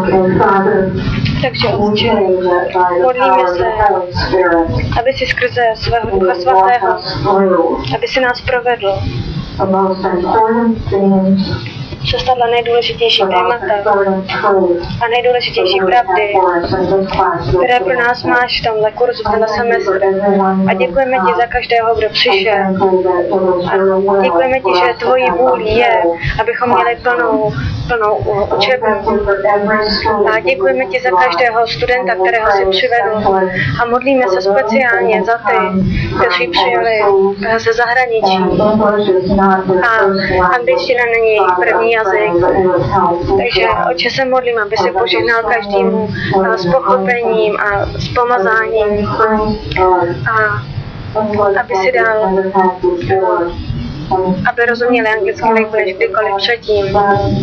Takže Otče, modlíme se, aby si skrze svého Ducha Svatého, aby si nás provedl přes tato nejdůležitější témata a nejdůležitější pravdy, které pro nás máš v tomhle kurzu, v tomhle semestru. A děkujeme ti za každého, kdo přišel. A děkujeme ti, že tvojí vůlí je, abychom měli plnou učebnu. A děkujeme ti za každého studenta, kterého jsi přivedl. A modlíme se speciálně za ty, kteří přijeli ze zahraničí. A angličtina není jejich první jazyk. Takže Otče, se modlím, aby si požehnal každému s pochopením a s pomazáním. A aby si dal, aby rozuměli anglicky líp než kdykoliv předtím.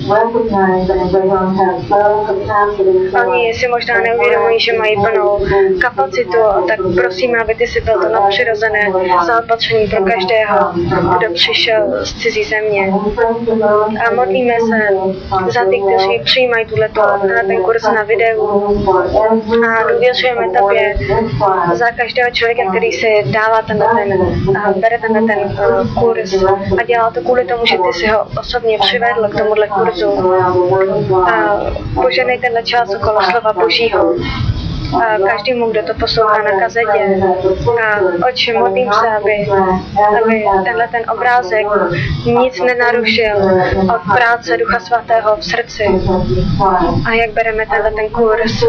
Oni si možná neuvědomují, že mají plnou kapacitu, tak prosím, aby ty si byl to nadpřirozené zaopatření pro každého, kdo přišel z cizí země. A modlíme se za ty, kteří přijímají ten kurz na videu. A důvěřujeme tobě za každého člověka, který si dává bere ten kurz. A dělá to kvůli tomu, že ty si ho osobně přivedl k tomuhle kurzu. A poženej tenhle čas okolo slova Božího. A každému, kdo to poslouchá na kazetě. A Otče, modlím se, aby tenhle ten obrázek nic nenarušil od práce Ducha Svatého v srdci. A jak bereme tenhle ten kurz.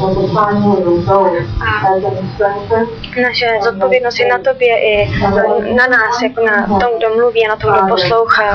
A naše zodpovědnost je na tobě i na nás, jako na tom, kdo mluví a na tom, kdo poslouchá.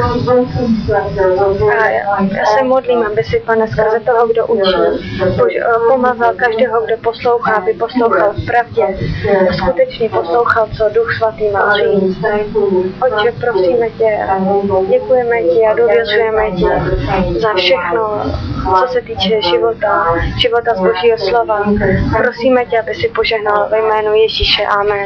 A já se modlím, aby si, Pane, skrze toho, kdo učí, pomazal každého, kdo poslouchá, aby poslouchal v pravdě a skutečně poslouchal, co Duch Svatý má říct. Otče, prosíme tě, děkujeme ti a důvěřujeme ti za všechno, co se týče života z Božího slova. Prosíme tě, aby si požehnal ve jménu Ježíše. Amen.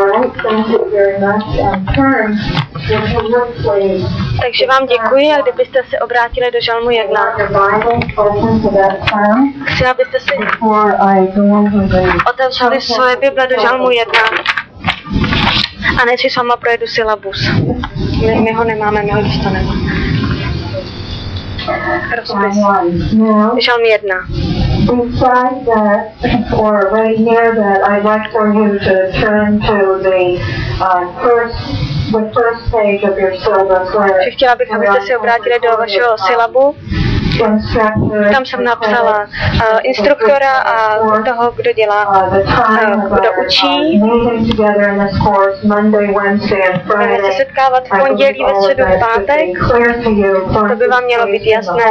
Takže vám děkuji a kdybyste se obrátili do Žalmu 1. Chci, abyste si otevřeli svoje Bible do Žalmu 1. A než si s váma projedu silabus. My ho nemáme, my ho dostaneme. Rozpis. Žalm 1. Beside that, or right near that, I'd like for you to turn to the first page of your syllabus. Chtěla bych, abyste si obrátili do vašeho syllabu. Tam jsem napsala instruktora a toho, kdo dělá, kdo učí. Budeme se setkávat v pondělí, ve středu, v pátek. To by vám mělo být jasné.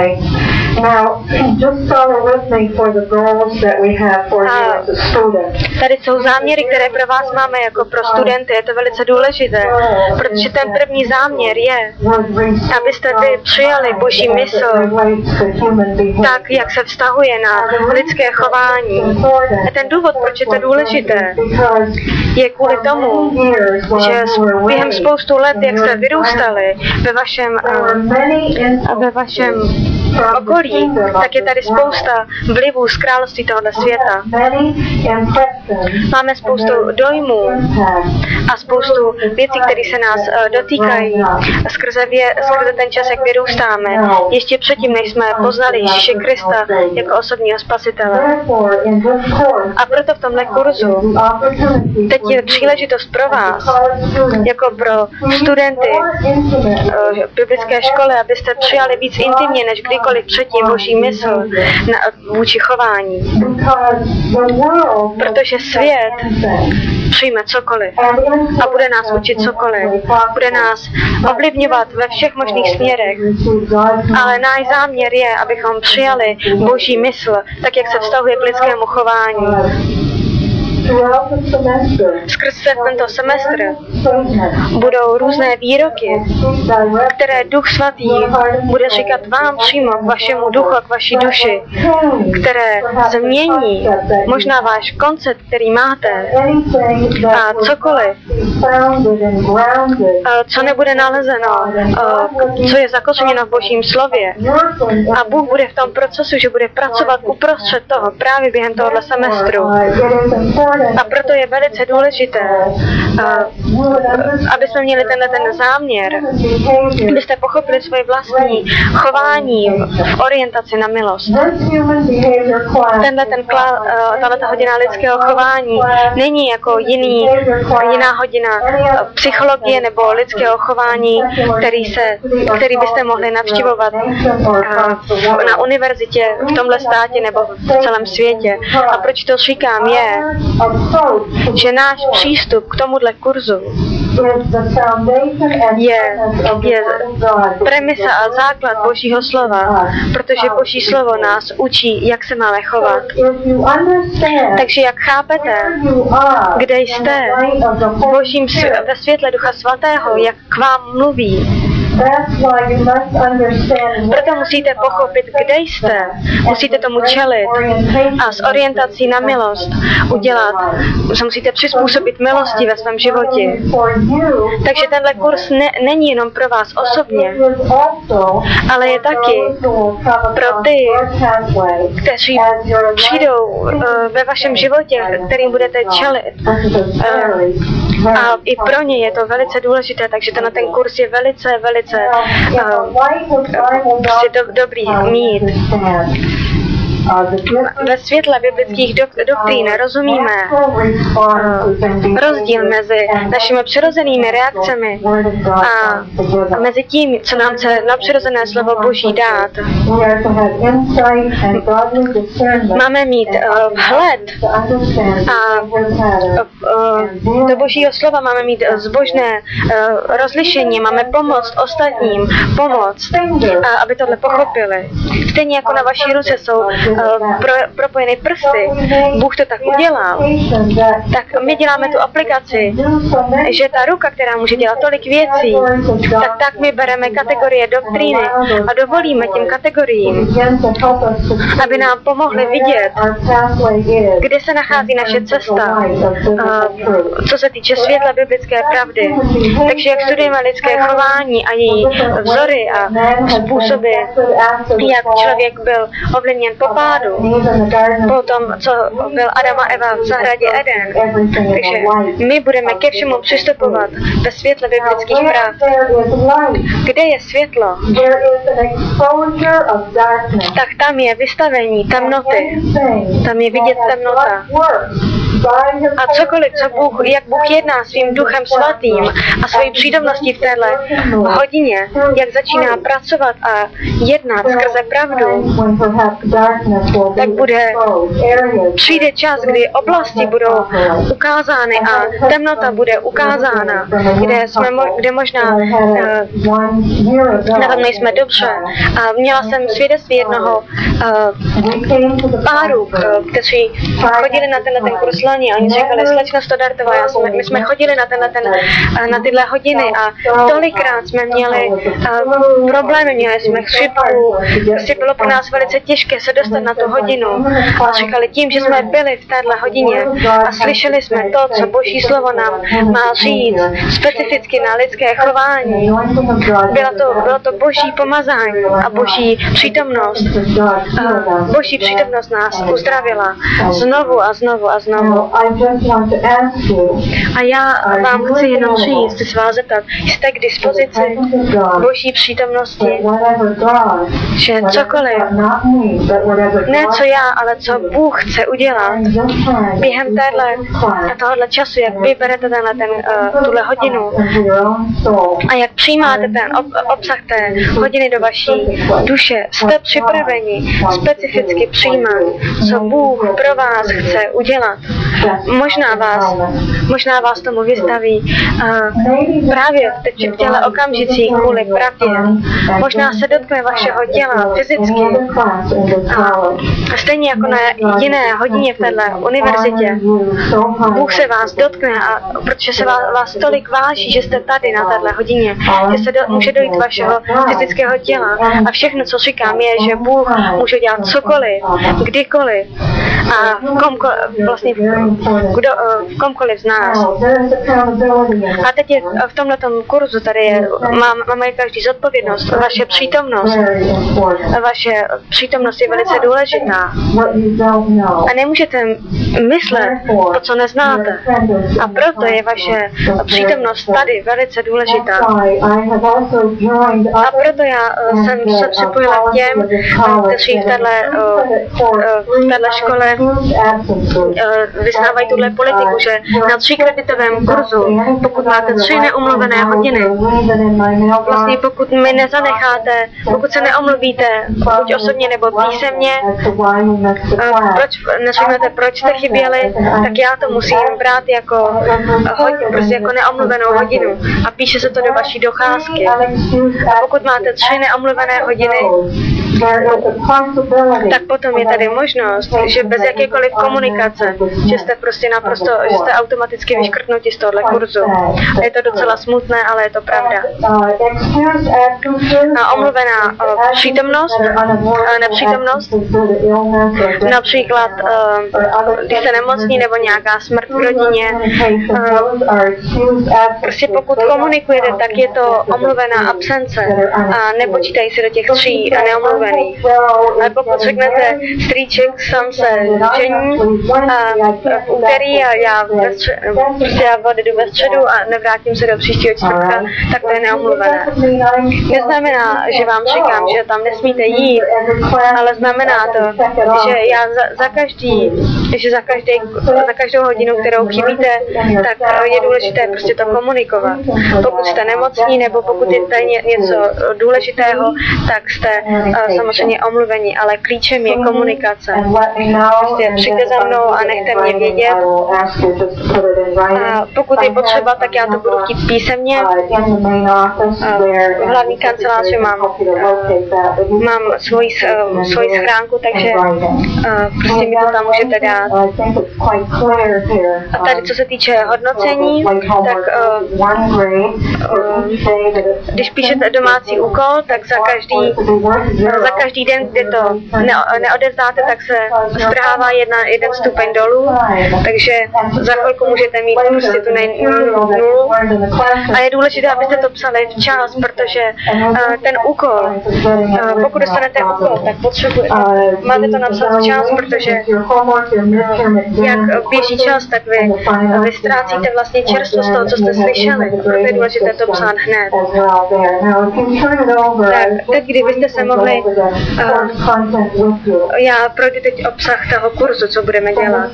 Tady jsou záměry, které pro vás máme jako pro studenty. Je to velice důležité, protože ten první záměr je, abyste vy přijali Boží mysl tak, jak se vztahuje na lidské chování. A ten důvod, proč je to důležité, je kvůli tomu, že během spoustu let, jak jste vyrůstali ve vašem okolí, tak je tady spousta vlivů z království tohoto světa. Máme spoustu dojmů a spoustu věcí, které se nás dotýkají skrze ten čas, jak vyrůstáme. Ještě předtím, než jsme poznali Ježíše Krista jako osobního spasitele. A proto v tomhle kurzu teď je příležitost pro vás, jako pro studenty biblické školy, abyste přijali víc intimně než kdykoliv předtím Boží mysl vůči chování. Protože svět přijme cokoliv a bude nás učit cokoliv. Bude nás ovlivňovat ve všech možných směrech. Ale náš záměr je, abychom přijali Boží mysl, tak jak se vztahuje k lidskému chování. Skrze tento semestr budou různé výroky, které Duch Svatý bude říkat vám přímo k vašemu duchu a k vaší duši, které změní možná váš koncept, který máte, a cokoliv, co nebude nalezeno, co je zakořeněno v Božím slově. A Bůh bude v tom procesu, že bude pracovat uprostřed toho právě během tohoto semestru. A proto je velice důležité, aby jsme měli tenhle záměr, abyste pochopili svoje vlastní chování v orientaci na milost. Tato hodina lidského chování není jako jiná hodina psychologie nebo lidského chování, který byste mohli navštěvovat na univerzitě v tomhle státě nebo v celém světě. A proč to říkám je, že náš přístup k tomuhle kurzu je premisa a základ Božího slova, protože Boží slovo nás učí, jak se máme chovat. Takže jak chápete, kde jste ve světle Ducha Svatého, jak k vám mluví, proto musíte pochopit, kde jste. Musíte tomu čelit a s orientací na milost se musíte přizpůsobit milosti ve svém životě. Takže tenhle kurz není jenom pro vás osobně, ale je taky pro ty, kteří přijdou ve vašem životě, kterým budete čelit. A i pro ně je to velice důležité, takže ten kurz je velice dobrý mít. Ve světle biblických doktrín rozumíme rozdíl mezi našimi přirozenými reakcemi a mezi tím, co nám chce nadpřirozené slovo Boží dát. Máme mít vhled a do Božího slova máme mít zbožné rozlišení, máme pomoct ostatním, aby tohle pochopili. Stejně jako na vaší ruce jsou propojené prsty, Bůh to tak udělal, tak my děláme tu aplikaci, že ta ruka, která může dělat tolik věcí, tak my bereme kategorie doktríny a dovolíme těm kategoriím, aby nám pomohli vidět, kde se nachází naše cesta, co se týče světla biblické pravdy. Takže jak studujeme lidské chování a její vzory a způsoby, jak člověk byl ovlivněn popádem, po tom, co byl Adam a Eva v zahradě Eden. Takže my budeme ke všemu přistupovat ve světle biblických práv. Kde je světlo, tak tam je vystavení temnoty. Tam je vidět temnota. A cokoliv, jak Bůh jedná svým Duchem Svatým a svojí přítomností v téhle hodině, jak začíná pracovat a jednat skrze pravdu, tak přijde čas, kdy oblasti budou ukázány a temnota bude ukázána, kde možná na tom nejsme dobře. A měla jsem svědectví jednoho páru, kteří chodili na tenhle kurz loni a oni říkali, slečno Stodartová, my jsme chodili na tyhle hodiny a tolikrát jsme měli problémy, měli jsme chřipku, bylo pro nás velice těžké se dostat na tu hodinu. A říkali, tím, že jsme byli v téhle hodině a slyšeli jsme to, co Boží slovo nám má říct, specificky na lidské chování. Bylo to Boží pomazání a Boží přítomnost. Boží přítomnost nás uzdravila znovu a znovu a znovu. A já vám chci jenom říct, chci se vás zeptat, jste k dispozici Boží přítomnosti, že cokoliv, ne co já, ale co Bůh chce udělat během tohohle času, jak vy berete tuhle hodinu a jak přijímáte ten obsah té hodiny do vaší duše, jste připraveni specificky přijímat, co Bůh pro vás chce udělat. možná vás tomu vystaví právě teď v těle okamžicích kvůli pravdě. Možná se dotkne vašeho těla fyzicky. Stejně jako na jiné hodině v této univerzitě. Bůh se vás dotkne, protože se vás tolik váží, že jste tady na této hodině, že se může dojít vašeho fyzického těla. A všechno, co říkám, je, že Bůh může dělat cokoliv, kdykoliv a v komkoliv z nás. A teď je v tomhletom kurzu tady máme každý zodpovědnost, vaše přítomnost je velice důležitá. A nemůžete myslet to, co neznáte. A proto je vaše přítomnost tady velice důležitá. A proto já jsem se připojila k těm, kteří v této škole vyznávají tuhle politiku, že na 3kreditovém kurzu, pokud máte 3 neomluvené hodiny, vlastně pokud mi nezanecháte, pokud se neomluvíte, buď osobně nebo písemně, proč jste chyběli, tak já to musím brát jako neomluvenou hodinu a píše se to do vaší docházky. A pokud máte 3 neomluvené hodiny, tak potom je tady možnost, že bez jakékoliv komunikace, že jste prostě že jste automaticky vyškrtnuti z tohohle kurzu. A je to docela smutné, ale je to pravda. A omluvená nepřítomnost, například když se nemocní nebo nějaká smrt v rodině, prostě pokud komunikujete, tak je to omluvená absence a nepočítají se do těch 3 neomluvených. Ale pokud řeknete, strýček sám se žení v úterý a já odjedu ve středu a nevrátím se do příštího čtvrtka, tak to je neomluvené. Neznamená, že vám říkám, že tam nesmíte jít, ale znamená to, že já za každou hodinu, kterou chybíte, tak je důležité prostě to komunikovat. Pokud jste nemocní nebo pokud je tady něco důležitého, tak jste samozřejmě omluveni, ale klíčem je komunikace. Prostě přijďte za mnou a nechte mě vědět. A pokud je potřeba, tak já to budu chtít písemně. V hlavní kanceláři mám svoji schránku, takže prostě mi to tam můžete dát. A tady, co se týče hodnocení, tak když píšete domácí úkol, tak za každý den, kde to neodevzdáte, tak se strhává jeden stupeň dolů, takže za chvilku můžete mít prostě tu nulu. A je důležité, abyste to psali včas, protože ten úkol, pokud dostanete úkol, tak máte to napsat včas, protože jak běží čas, tak vy ztrácíte vlastně čerstvost toho, co jste slyšeli. Proto je důležité to psát hned. Tak teď, kdybyste se mohli, já projdu teď obsah toho kurzu, co budeme dělat.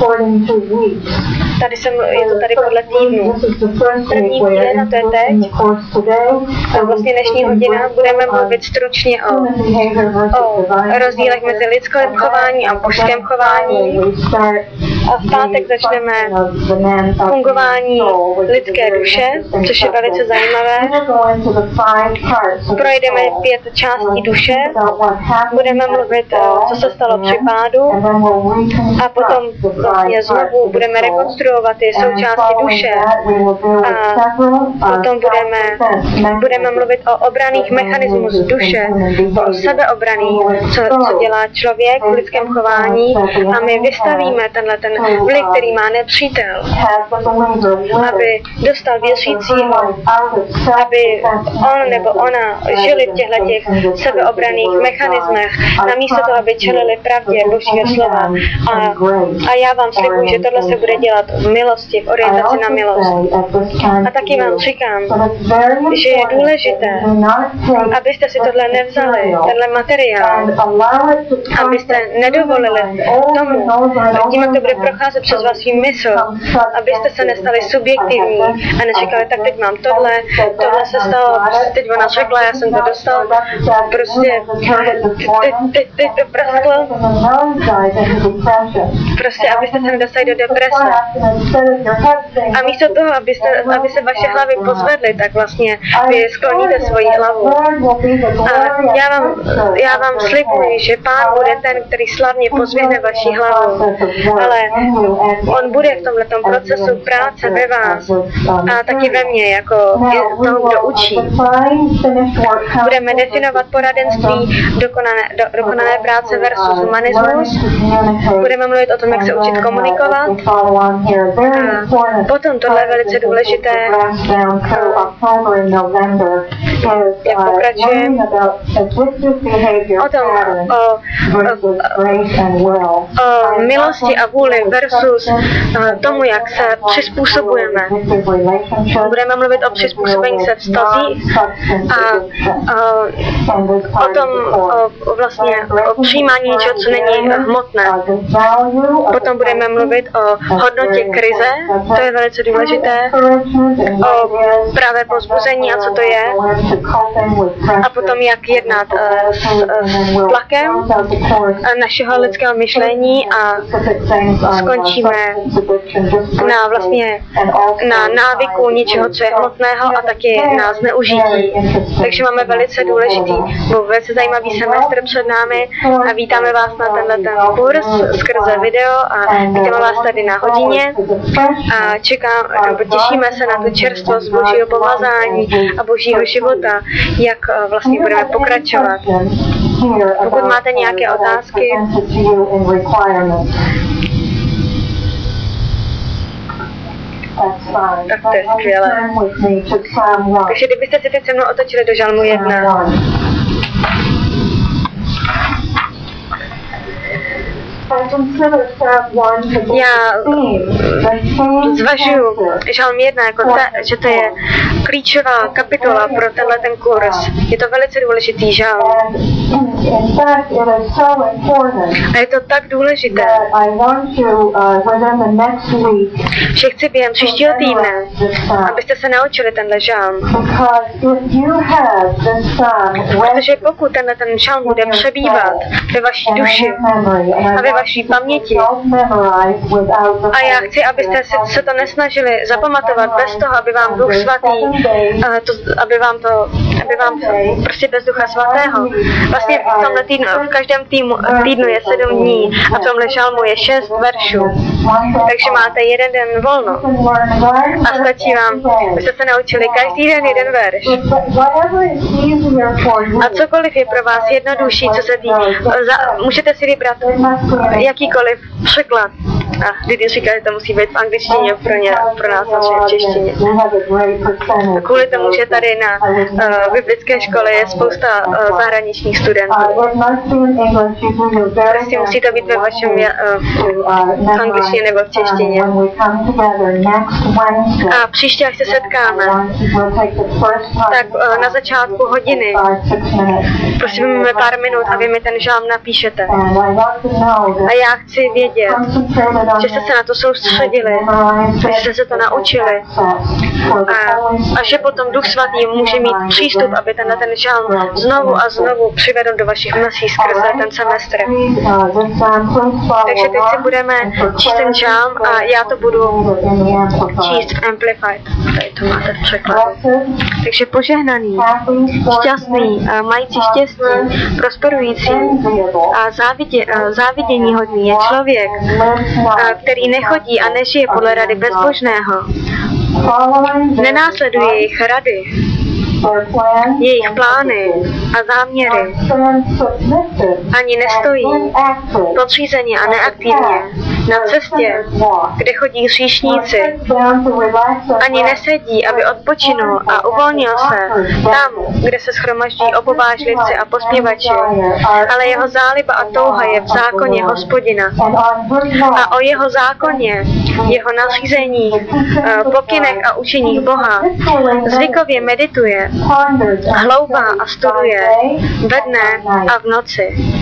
Je to tady podle týdnu. První týden, a to je teď, a vlastně dnešní hodina, budeme mluvit stručně o rozdílech mezi lidským chování a božském chování. A v pátek začneme fungování lidské duše, což je velice zajímavé. Projdeme 5 částí duše, budeme mluvit, co se stalo při pádu, a potom vlastně znovu budeme rekonstruovat ty součásti duše a potom budeme mluvit o obranných mechanismus duše, o sebeobraných, co dělá člověk v lidském chování, a my vystavíme ten vliv, který má nepřítel, aby dostal věřícího, aby on nebo ona žili v těchto sebeobranných mechanismech, namísto toho, aby čelili pravdě Božího slova. A já vám slibuji, že tohle se bude dělat v milosti, v orientaci na milost. A taky vám říkám, že je důležité, abyste si tohle nevzali, tenhle materiál, abyste nedovolili tomu, tím, jak to bude procházet přes vaši mysl, abyste se nestali subjektivní a neříkali, tak teď mám tohle se stalo, teď ona řekla, já jsem to dostal, prostě teď to prasklo. Prostě, abyste se nedostali do deprese. A místo toho, aby se vaše hlavy pozvedly, tak vlastně vy skloníte svoji hlavu. A já vám slibuji, že Pán bude ten, který slavně pozvedne vaši hlavu. Ale on bude v tomhletom procesu práce ve vás a taky ve mně, jako toho, kdo učí. Budeme definovat poradenství, dokonané práce versus humanismus. Budeme mluvit o tom, jak se učit komunikovat. A potom tohle je velice důležité, jak pokračujeme, o tom, o milosti a vůli versus tomu, jak se přizpůsobujeme. Budeme mluvit o přizpůsobení se vztazích a o tom vlastně o přijímání něčeho, co není hmotné. Potom budeme mluvit o hodnotě krize, to je velice důležité, o pravé povzbuzení a co to je, a potom jak jednat s tlakem našeho lidského myšlení a skončíme na návyku něčeho, co je hmotného a taky na zneužití. Takže máme velice důležitý, velice zajímavý semestr před námi a vítáme vás na tenhle kurz skrze video a vítáme vás tady na hodině a těšíme se na tu čerstvost Božího pomazání a Božího života, jak vlastně budeme pokračovat. Pokud máte nějaké otázky, tak to je skvělé. Takže kdybyste si teď se mnou otočili do Žalmu 1. Já zvažuji Žalm 1 jako že to je klíčová kapitola pro tenhle ten kurz. Je to velice důležitý žalm. A je to tak důležité, že chci během příštího týdne, abyste se naučili tenhle žalm. Protože pokud ten žalm bude přebývat ve vaší duši a ve vaší paměti, a já chci, abyste se to nesnažili zapamatovat bez toho, aby vám Duch Svatý, aby vám to prostě bez Ducha Svatého. Vlastně v tomhle týdnu, v každém týdnu je 7 dní a v tomhle žalmu je 6 veršů. Takže máte jeden den volno. A stačí vám, abyste se naučili každý den jeden verš. A cokoliv je pro vás jednodušší, co se můžete si vybrat jakýkoliv překlad. A když říkají, že to musí být v angličtině, pro nás samozřejmě v češtině. Kvůli tomu, že tady na biblické škole je spousta zahraničních studentů. Prostě musí to být ve vašem v angličtině nebo v češtině. A příště, až se setkáme, tak na začátku hodiny, prosím, máme pár minut a vy mi ten žalm napíšete. A já chci vědět, že jste se na to soustředili, že jste se to naučili a že potom Duch Svatý může mít přístup, aby ten žalm znovu a znovu přivedl do vašich myslí skrze ten semestr. Takže teď si budeme číst ten žalm a já to budu číst v Amplified. Tady to máte v překladu. Takže požehnaný, šťastný, mající štěstí, prosperující a záviděníhodný je člověk, který nechodí a nežije podle rady bezbožného. Nenásleduje jejich rady, jejich plány a záměry. Ani nestojí podřízeně a neaktivně na cestě, kde chodí hříšníci. Ani nesedí, aby odpočinul a uvolnil se tam, kde se shromaždí opovážlivci a pospěvači. Ale jeho záliba a touha je v zákoně Hospodina. A o jeho zákoně, jeho nařízeních, pokynech a učeních Boha zvykově medituje, hloubá a studuje ve dne a v noci.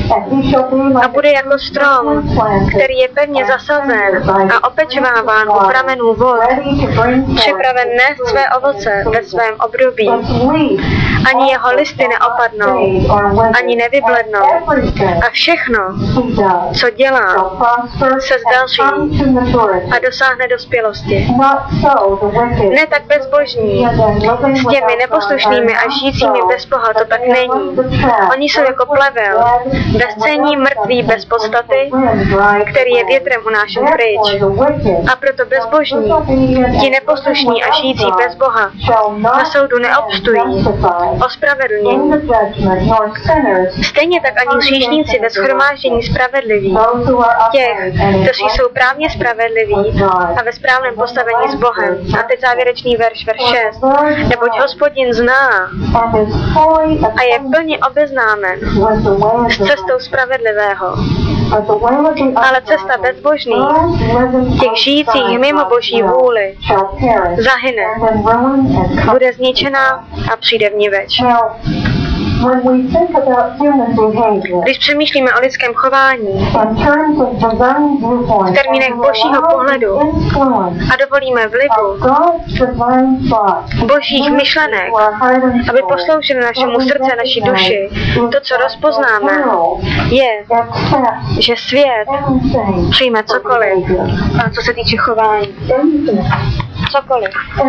a bude jako strom, který je pevně zasazen a opečováván u pramenů vod, připraven nést své ovoce ve svém období. Ani jeho listy neopadnou, ani nevyblednou. A všechno, co dělá, se zdaří a dosáhne dospělosti. Ne tak bezbožní. S těmi neposlušnými a žijícími bez Boha to tak není. Oni jsou jako plevel, ve scéně mrtví bez podstaty, který je větrem unášen pryč. A proto bezbožní, ti neposlušní a žijící bez Boha, na soudu neobstojí, ospravedlnění. Stejně tak ani hříšníci ve shromáždění spravedliví, těch, kteří jsou právně spravedliví a ve správném postavení s Bohem. A teď závěrečný verš 6. Neboť Hospodin zná a je plně obeznámen s cestou spravedlivého. Ale cesta bezbožných, těch žijících mimo Boží vůli, zahyne, bude zničená a přijde vniveč. Když přemýšlíme o lidském chování v termínech Božího pohledu a dovolíme vlivu Božích myšlenek, aby posloužili našemu srdci a naší duši, to, co rozpoznáme, je, že svět přijme cokoliv, a co se týče chování. Cokoliv.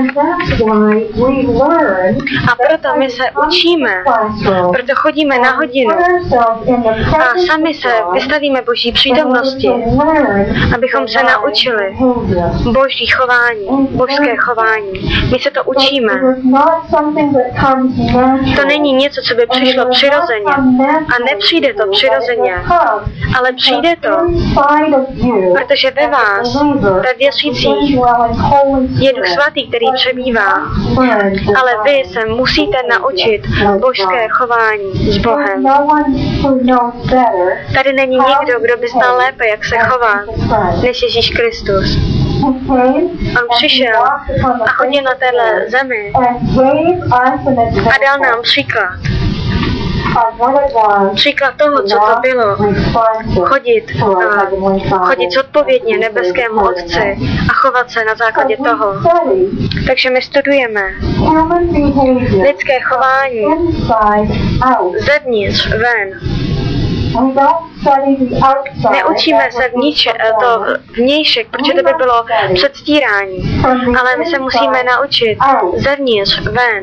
A proto my se učíme, proto chodíme na hodinu a sami se vystavíme Boží přítomnosti, abychom se naučili Boží chování, božské chování. My se to učíme. To není něco, co by přišlo přirozeně a nepřijde to přirozeně, ale přijde to, protože ve vás, ve věřících, je Duch Svatý, který přebývá, ale vy se musíte naučit božské chování s Bohem. Tady není nikdo, kdo by znal lépe, jak se chovat, než Ježíš Kristus. On přišel a chodil na téhle zemi a dal nám příklad. Příklad toho, co to bylo, chodit zodpovědně nebeskému Otci a chovat se na základě toho. Takže my studujeme lidské chování zevnitř, ven. Neučíme se to vnějšek, protože to by bylo předstírání, ale my se musíme naučit zevnitř, ven.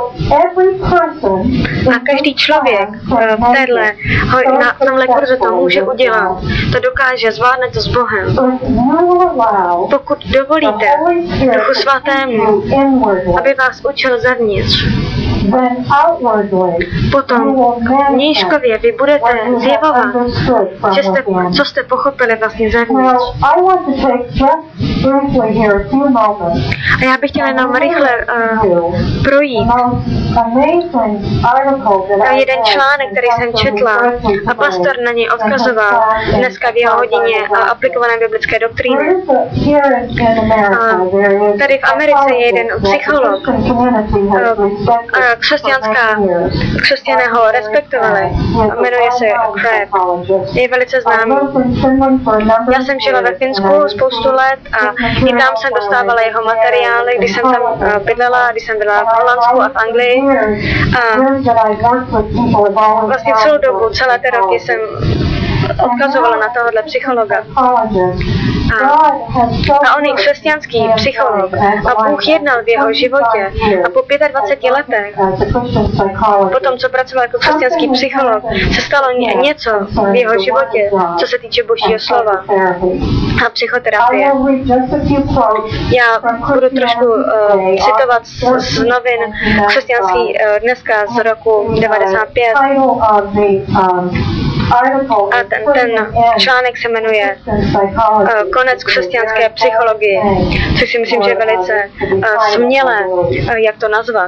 A každý člověk v tomhle kurzu to může udělat, to dokáže, zvládne to s Bohem. Pokud dovolíte Duchu Svatému, aby vás učil zevnitř, potom vnějškově vy budete zjevovat, co jste pochopili vlastně zevnitř. A já bych chtěla jenom rychle projít jeden článek, který jsem četla a pastor na něj odkazoval dneska v jeho hodině aplikované biblické doktríny. Tady v Americe je jeden psycholog, křesťané ho respektovali, jmenuje se Crab, je velice známý. Já jsem žila ve Finsku spoustu let a i tam jsem dostávala jeho materiály, když jsem tam bydlela, když jsem byla v Holandsku a v Anglii. A vlastně celou dobu, celé ty roky jsem odkazovala na tohohle psychologa. A on je křesťanský psycholog a Bůh jednal v jeho životě a po 25 letech, potom co pracoval jako křesťanský psycholog, se stalo něco v jeho životě, co se týče Božího slova a psychoterapie. Já budu trošku citovat z novin křesťanský dneska z roku 95. A ten článek se jmenuje Konec křesťanské psychologie, což si myslím, že je velice smělé, jak to nazvat.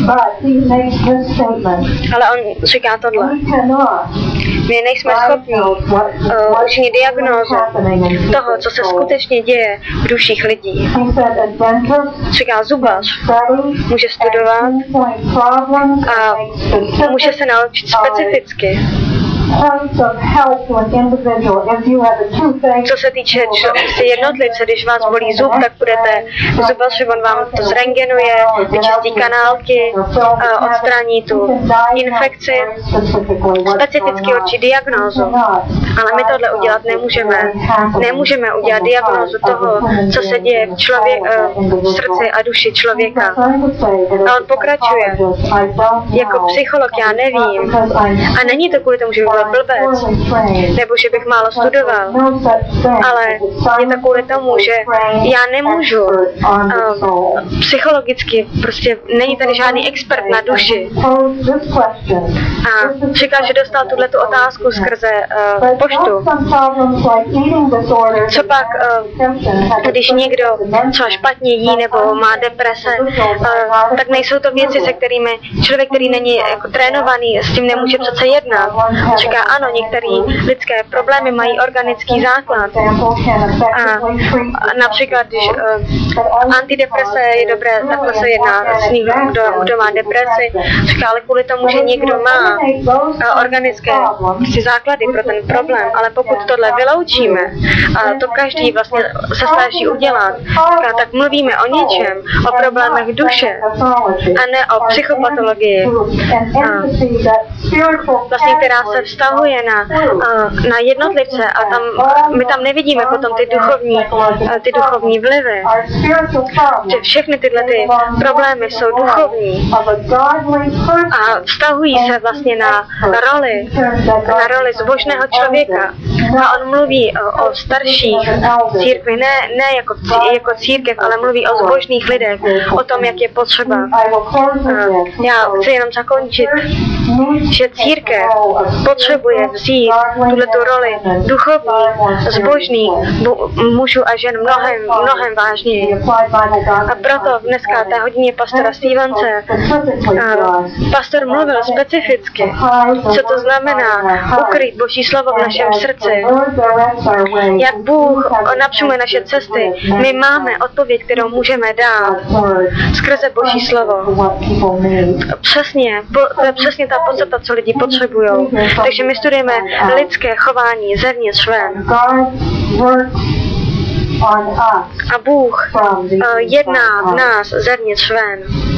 Ale on říká tohle. My nejsme schopni učinit diagnózu toho, co se skutečně děje v duších lidí. Říká zubař, může studovat a může se naučit specificky Co se týče jednotlivce, když vás bolí zub, tak budete zubaři, on vám to zrengenuje, vyčistí kanálky, odstraní tu infekci, specificky určí diagnózu. Ale my tohle udělat nemůžeme. Nemůžeme udělat diagnózu toho, co se děje v srdci a duši člověka. A on pokračuje. Jako psycholog já nevím. A není to kvůli tomu, že bych byl blbec, nebo že bych málo studoval, ale je to kvůli tomu, že já nemůžu psychologicky, prostě není tady žádný expert na duši. A říkal, že dostal tuhletu otázku skrze poštu. Co pak, když někdo třeba špatně jí nebo má deprese, tak nejsou to věci, se kterými člověk, který není jako trénovaný, s tím nemůže přece jednat. Říká, ano, některé lidské problémy mají organický základ. A například, když antideprese je dobré, takhle se jedná s ním, kdo má depresi. Říká, ale kvůli tomu, že někdo má organické základy pro ten problém, ale pokud tohle vyloučíme, a to každý vlastně se snaží udělat, tak mluvíme o něčem, o problémech duše a ne o psychopatologii, vlastně, která se vztahuje na jednotlivce a my tam nevidíme potom ty duchovní vlivy. Že všechny tyhle ty problémy jsou duchovní a vztahují se vlastně na roli zbožného člověka. A on mluví o starších církvi, ne jako církev, ale mluví o zbožných lidech, o tom, jak je potřeba. Já chci jenom zakončit, že církev potřebuje vzít tuhletu roli duchovních, zbožných mužů a žen mnohem vážněji. A proto dneska té hodině pastora Stevence pastor mluvil specificky, co to znamená ukryt Boží slovo v našem srdci. Jak Bůh napřemuje naše cesty, my máme odpověď, kterou můžeme dát skrze Boží slovo. To je přesně ta podstata, co lidi potřebují. Takže my studujeme lidské chování zevnitř ven. A Bůh jedná v nás zevnitř ven.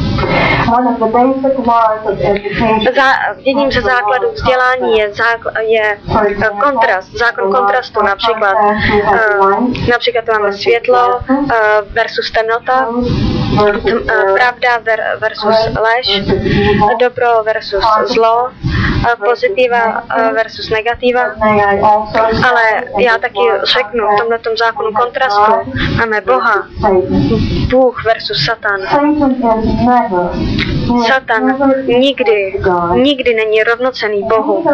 Jedním ze základů vzdělání je kontrast, zákon kontrastu, například máme světlo versus temnota, pravda versus lež, dobro versus zlo, pozitiva versus negativa, ale já taky řeknu v tomhletom zákonu kontrastu máme Boha, Bůh versus Satan. Satan nikdy není rovnocenný Bohu.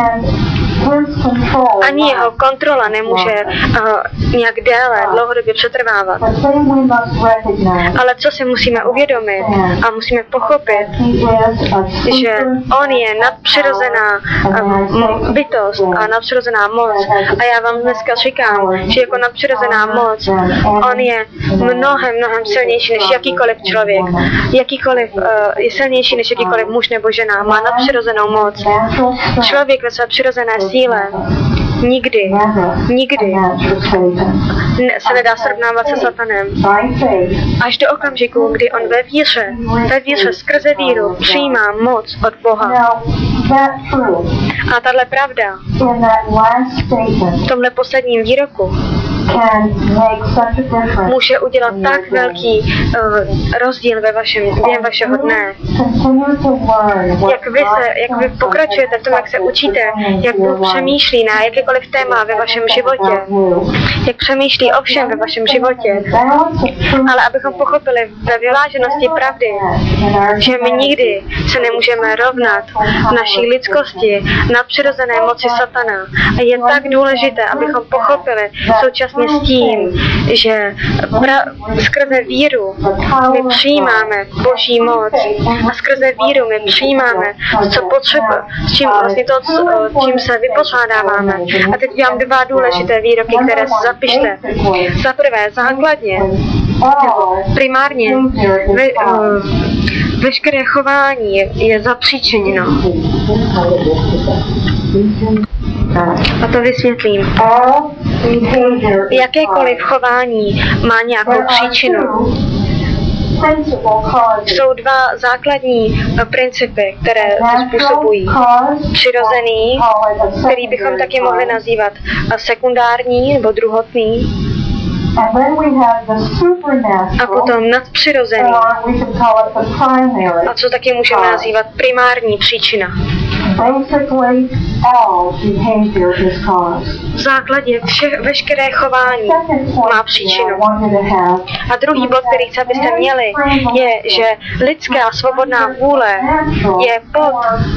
Ani jeho kontrola nemůže nějak dlouhodobě přetrvávat. Ale co si musíme uvědomit a musíme pochopit, že on je nadpřirozená bytost a nadpřirozená moc. A já vám dneska říkám, že jako nadpřirozená moc, on je mnohem silnější než jakýkoliv člověk. Je silnější než jakýkoliv muž nebo žena. Má nadpřirozenou moc. Člověk ve své přirozené síle nikdy se nedá srovnávat se Satanem. Až do okamžiku, kdy on ve víře skrze víru přijímá moc od Boha. A tahle pravda v tomhle posledním výroku může udělat tak velký rozdíl během vašeho dne. Jak vy pokračujete v tom, jak se učíte, jak Bůh přemýšlí na jakékoliv téma ve vašem životě, jak přemýšlí o všem ve vašem životě. Ale abychom pochopili ve vyváženosti pravdy, že my nikdy se nemůžeme rovnat v naší lidskosti nadpřirozené moci Satana. A je tak důležité, abychom pochopili současně s tím, že skrze víru my přijímáme Boží moc a skrze víru my přijímáme, co potřebujeme, s čím vlastně čím se vypořádáváme. A teď dělám dva důležité výroky, které si zapište. Za prvé, základně, primárně, veškeré chování je zapříčiněno A to vysvětlím. Jakékoliv chování má nějakou příčinu. Jsou dva základní principy, které to způsobují. Přirozený, který bychom taky mohli nazývat sekundární nebo druhotný, a potom nadpřirozený, a co taky můžeme nazývat primární příčina. V základě veškeré chování má příčinu. A druhý bod, který chci, abyste měli, je, že lidská svobodná vůle je pod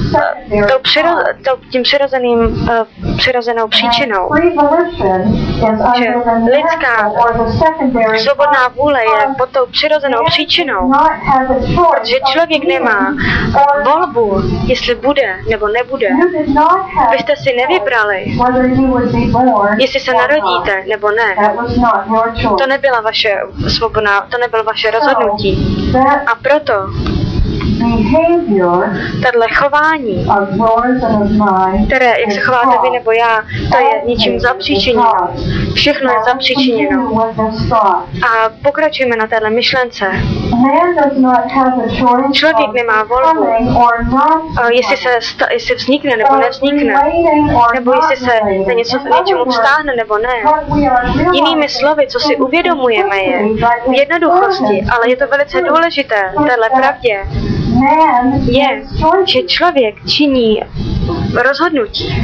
tím přirozenou příčinou. Že lidská svobodná vůle je pod tou přirozenou příčinou, protože člověk nemá volbu, jestli bude nebo nebude. Vy jste si nevybrali, jestli se narodíte nebo ne. To nebyla vaše svobodná, to nebylo vaše rozhodnutí. A proto tato chování, které, jak se chováte vy nebo já, to je ničím zapříčiněno. Všechno je zapříčiněno. A pokračujeme na téhle myšlence. Člověk nemá volbu, jestli vznikne nebo nevznikne, nebo jestli se něčemu vztáhne nebo ne. Jinými slovy, co si uvědomujeme je v jednoduchosti, ale je to velice důležité, téhle pravdě, je, že člověk činí rozhodnutí.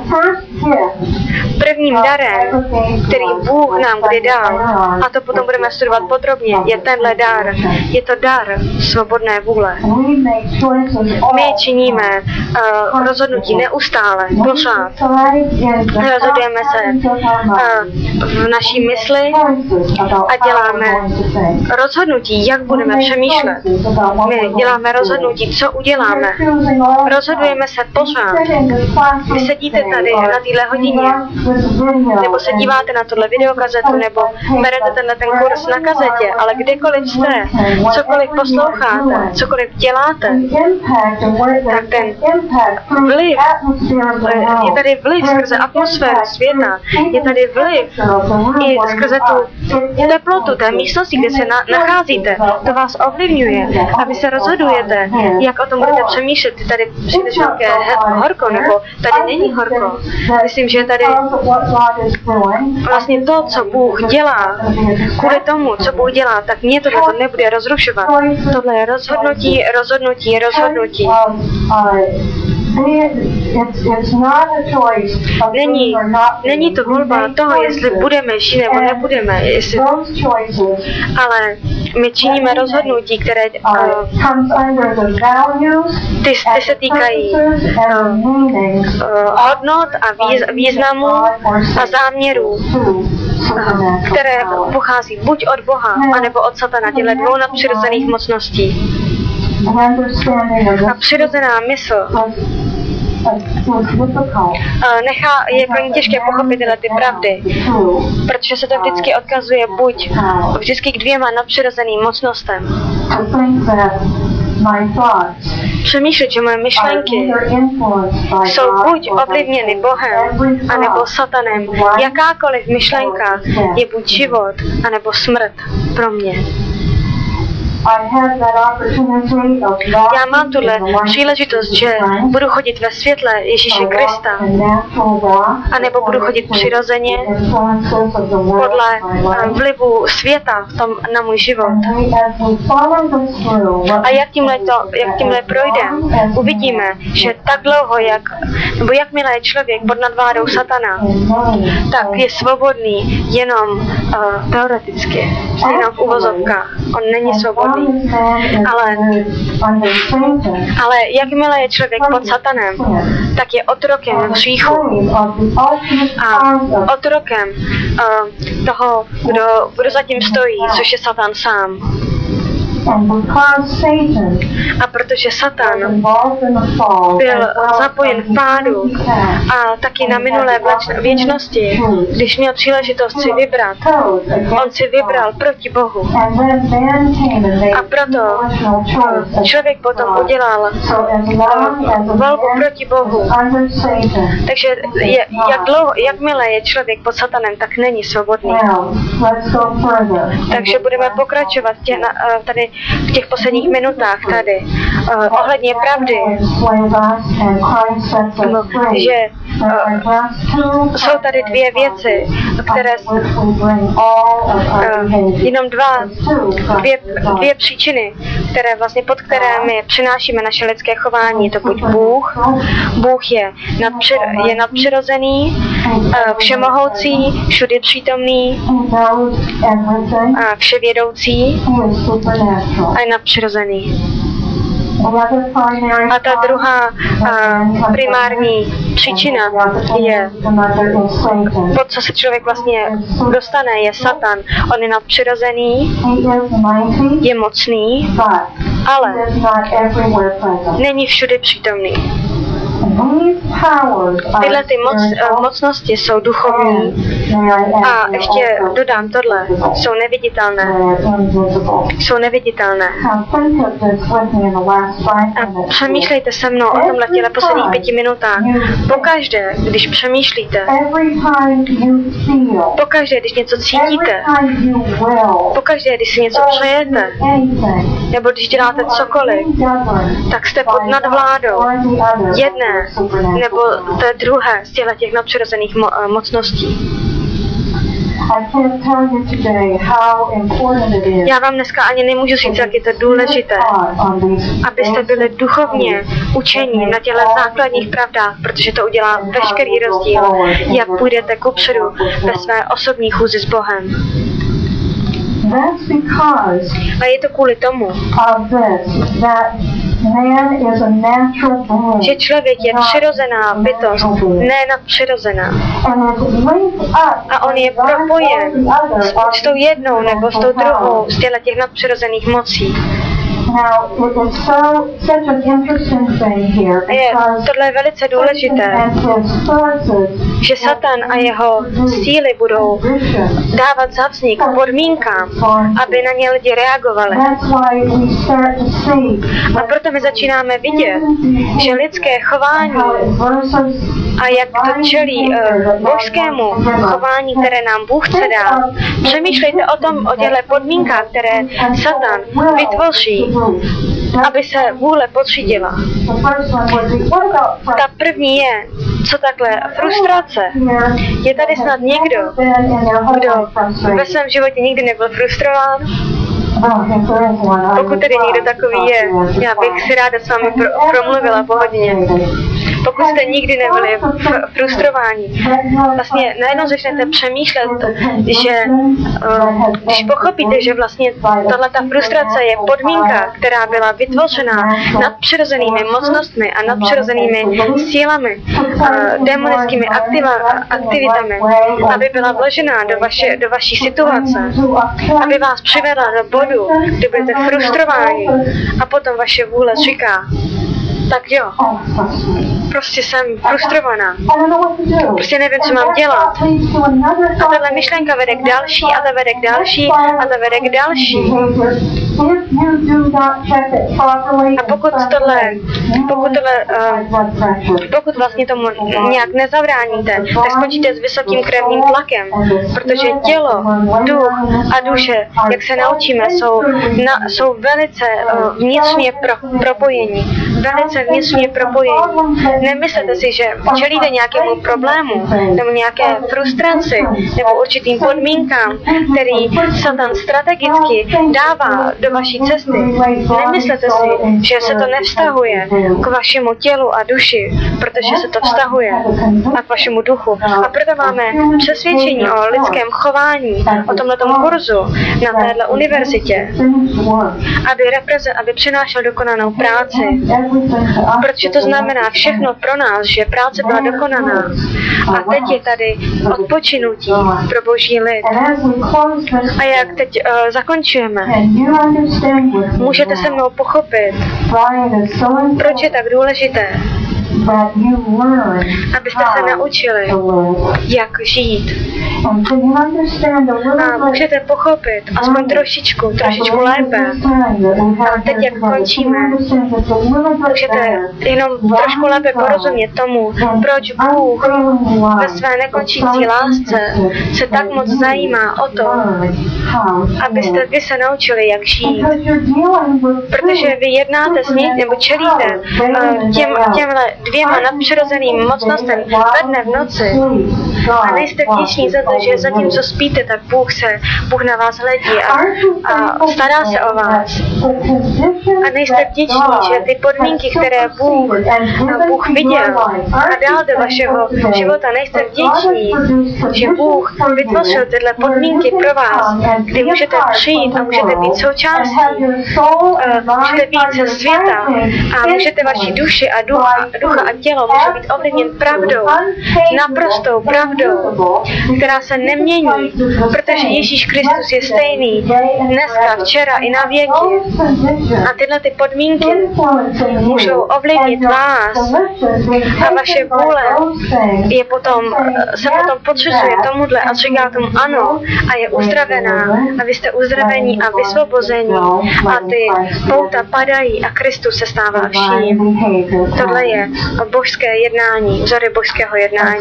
Prvním darem, který Bůh nám kdy dal, a to potom budeme studovat podrobně, je tenhle dar. Je to dar svobodné vůle. My činíme rozhodnutí neustále, pořád. Rozhodujeme se v naší mysli a děláme rozhodnutí, jak budeme přemýšlet. My děláme rozhodnutí, co uděláme. Rozhodujeme se pořád. Vy sedíte tady na téhle hodině, nebo se díváte na tohle videokazetu, nebo berete ten kurz na kazetě, ale kdekoliv jste, cokoliv posloucháte, cokoliv děláte, tak ten vliv, je tady vliv skrze atmosféru světa, je tady vliv i skrze tu teplotu té místnosti, kde se nacházíte, to vás ovlivňuje a vy se rozhodujete, jak o tom budete přemýšlet. Je tady příliš velké horko, nebo tady není horko. Myslím, že tady vlastně to, co Bůh dělá, kvůli tomu, co Bůh dělá, tak mě tohle to nebude rozrušovat. Tohle je rozhodnutí. Není to volba toho, jestli budeme žít nebo nebudeme, ale my činíme rozhodnutí, které ty se týkají hodnot a významu a záměrů, které pochází buď od Boha, anebo od Satana, těchto dvou nadpřirozených mocností. A přirozená mysl je pro ně těžké pochopit tyhle ty pravdy, protože se to vždycky odkazuje buď vždycky k dvěma nadpřirozeným mocnostem. Přemýšlet, že moje myšlenky jsou buď ovlivněny Bohem, anebo Satanem. Jakákoliv myšlenka je buď život, anebo smrt pro mě. Já mám tuhle příležitost, že budu chodit ve světle Ježíše Krista, anebo budu chodit přirozeně podle vlivu světa na můj život. A jak tímhle projde, uvidíme, že tak dlouho, jakmile je člověk pod nadvládou Satana, tak je svobodný jenom teoreticky, jenom v uvozovkách. On není svobodný. Ale jakmile je člověk pod Satanem, tak je otrokem hříchu a otrokem toho, kdo zatím stojí, což je Satan sám. A protože Satan byl zapojen v pádu a taky na minulé věčnosti, když měl příležitost si vybrat, on si vybral proti Bohu. A proto člověk potom udělal volbu proti Bohu. Takže jakmile je člověk pod Satanem, tak není svobodný. Takže budeme pokračovat tady v těch posledních minutách tady ohledně pravdy, že jsou tady dvě věci, které jenom dvě příčiny, které vlastně pod kterými přinášíme naše lidské chování. To buď Bůh je nadpřirozený, všemohoucí, všudy přítomný, vševědoucí a je nadpřirozený. A ta druhá primární příčina je, pod co se člověk vlastně dostane, je Satan. On je nadpřirozený, je mocný, ale není všude přítomný. Tyhle ty mocnosti jsou duchovní a ještě dodám tohle, jsou neviditelné. A přemýšlejte se mnou o tomhle těle posledních 5 minutách. Pokaždé, když přemýšlíte, pokaždé, když něco cítíte, pokaždé, když si něco přejete, nebo když děláte cokoliv, tak jste pod nadvládou jedné nebo té druhé z těch nadpřirozených mocností. Já vám dneska ani nemůžu říct, jak je to důležité, abyste byli duchovně učení na těchto základních pravdách, protože to udělá veškerý rozdíl, jak půjdete kupředu ve své osobní chůzi s Bohem. A je to kvůli tomu, že člověk je přirozená bytost, ne nadpřirozená. A on je propojen s tou jednou nebo s tou druhou z těch nadpřirozených mocí. Tohle je velice důležité, že Satan a jeho síly budou dávat za vznik podmínkám, aby na ně lidi reagovali. A proto my začínáme vidět, že lidské chování a jak to čelí božskému chování, které nám Bůh chce dát. Přemýšlejte o těchto podmínkách, které Satan vytvoří, aby se vůle podřídila. Ta první je, co takhle, frustrace. Je tady snad někdo, kdo ve svém životě nikdy nebyl frustrován? Pokud tedy někdo takový je, já bych si ráda s vámi promluvila po hodině. Pokud jste nikdy nebyli frustrováni, vlastně najednou začnete přemýšlet, že když pochopíte, že vlastně tato frustrace je podmínka, která byla vytvořena nadpřirozenými mocnostmi a nadpřirozenými sílami, demonickými aktivitami, aby byla vložena do vaší situace, aby vás přivedla do bodu, kdy budete frustrováni a potom vaše vůle říká, tak jo, prostě jsem frustrovaná. Prostě nevím, co mám dělat. A tahle myšlenka vede k další, a ta vede k další, a ta vede k další. A pokud vlastně tomu nějak nezavráníte, tak skončíte s vysokým krevním tlakem, protože tělo, duch a duše, jak se naučíme, jsou velice vnitřně propojení. Velice vnitřně propojení. Nemyslete si, že čelíte nějakému problému, nebo nějaké frustraci, nebo určitým podmínkám, který Satan strategicky dává do vaší cesty. Nemyslete si, že se to nevztahuje k vašemu tělu a duši, protože se to vztahuje a k vašemu duchu. A proto máme přesvědčení o lidském chování, o tomhletom kurzu na téhle univerzitě, aby přinášel dokonanou práci. Protože to znamená všechno pro nás, že práce byla dokonaná. A teď je tady odpočinutí pro Boží lid. A jak teď zakončujeme, můžete se mnou pochopit, proč je tak důležité, abyste se naučili, jak žít. A můžete pochopit aspoň trošičku lépe. A teď, jak končíme, můžete jenom trošku lépe porozumět tomu, proč Bůh ve své nekončící lásce se tak moc zajímá o to, abyste vy se naučili, jak žít. Protože vy jednáte s ním, nebo čelíte těmhle dvěma nadpřirozeným mocnostem ve dne v noci a nejste vděční za to, že zatímco spíte, tak Bůh na vás hledí a stará se o vás. A nejste vděční, že ty podmínky, které Bůh viděl a dal do vašeho života, nejste vděční, že Bůh vytvořil tyhle podmínky pro vás, kdy můžete přijít a můžete být součástí, můžete být ze světa a můžete vaši duši a ducha a tělo může být ovlivněn pravdou, naprostou pravdou, která se nemění, protože Ježíš Kristus je stejný dneska, včera i na věky. A tyhle ty podmínky můžou ovlivnit vás a vaše vůle se potom podřizuje tomuhle a říká tomu ano a je uzdravená a vy jste uzdravení a vysvobození a ty pouta padají a Kristus se stává vším. Tohle je božské jednání, vzory božského jednání.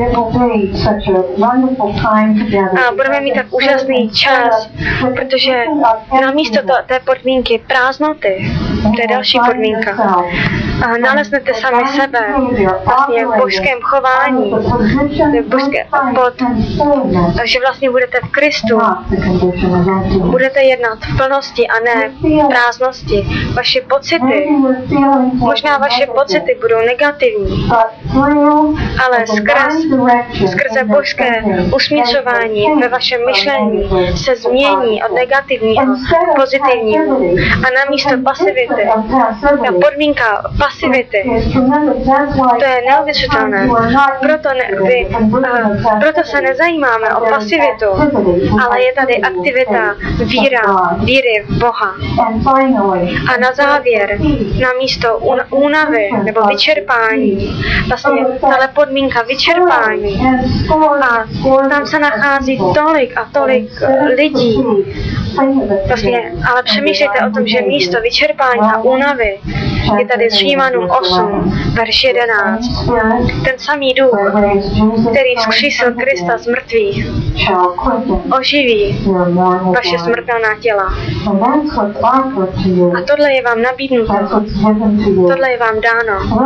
A budeme mít tak úžasný čas, protože namísto té podmínky prázdnoty, to je další podmínka, naleznete sami sebe vlastně v božském chování, že vlastně budete v Kristu, budete jednat v plnosti a ne v prázdnosti. Vaše pocity, možná vaše pocity budou negativní, ale skrze božské usměřování ve vašem myšlení se změní od negativního k pozitivnímu. A namísto pasivity, ta podmínka pasivity, to je neuvěřitelné. Proto se nezajímáme o pasivitu, ale je tady aktivita víry v Boha. A na závěr, namísto únavy nebo vyčerpání, vlastně tahle podmínka vyčerpání, a tam se nachází tolik a tolik lidí. Vlastně, ale přemýšlejte o tom, že místo vyčerpání a únavy je tady z Římanům 8, verš 11. Ten samý duch, který vzkřísil Krista z mrtvých, oživí vaše smrtelná těla. A tohle je vám nabídnuto. Tohle je vám dáno.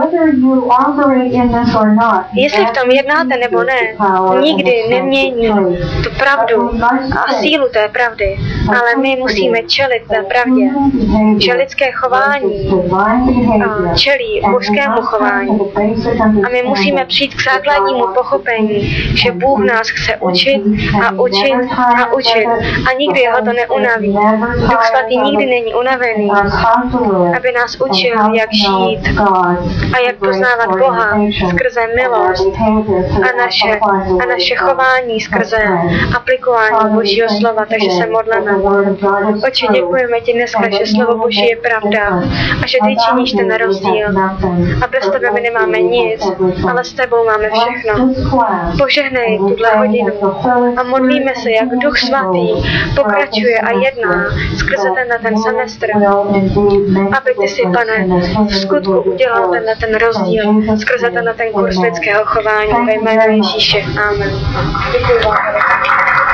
Jestli v tom jednáte nebo ne, nikdy nemění tu pravdu a sílu té pravdy, ale my musíme čelit té pravdě, že lidské chování čelí božskému chování. A my musíme přijít k základnímu pochopení, že Bůh nás chce učit a učit a učit a nikdy ho to neunaví. Duch svatý nikdy není unavený, aby nás učil, jak žít a jak poznávat Boha skrze milost a naše chování skrze aplikování Božího slova. Takže se modleme. Oče, děkujeme ti dneska, že slovo Boží je pravda a že ty činíš ten rozdíl. A bez tebe my nemáme nic, ale s tebou máme všechno. Požehnej tuhle hodinu a modlíme se, jak Duch Svatý pokračuje a jedná skrze ten semestr, aby ty si, Pane, v skutku udělal ten rozdíl skrze ten kurz lidského chování ve jménu Ježíše. Amen. Děkuji vám.